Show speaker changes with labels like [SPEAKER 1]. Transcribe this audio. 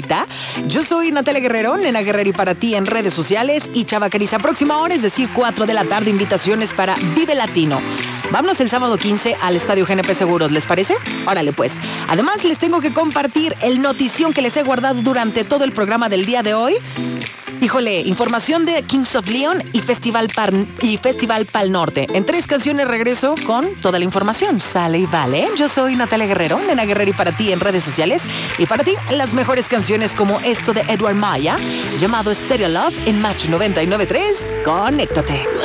[SPEAKER 1] vuelta. Yo soy Natalia Guerrero, Nena Guerrero y para ti en redes sociales. Y Chava Cariza, próxima hora, es decir, 4 de la tarde, invitaciones para Vive Latino. Vámonos el sábado 15 al Estadio GNP Seguros, ¿les parece? Órale pues. Además, les tengo que compartir el notición que les he guardado durante todo el programa del día de hoy. Híjole, información de Kings of Leon y Festival Pal Norte. En 3 canciones regreso con toda la información. Sale y vale. Yo soy Natalia Guerrero, Nena Guerrero y para ti en redes sociales. Y para ti, las mejores canciones como esto de Edward Maya, llamado Stereo Love en Match 99.3. Conéctate.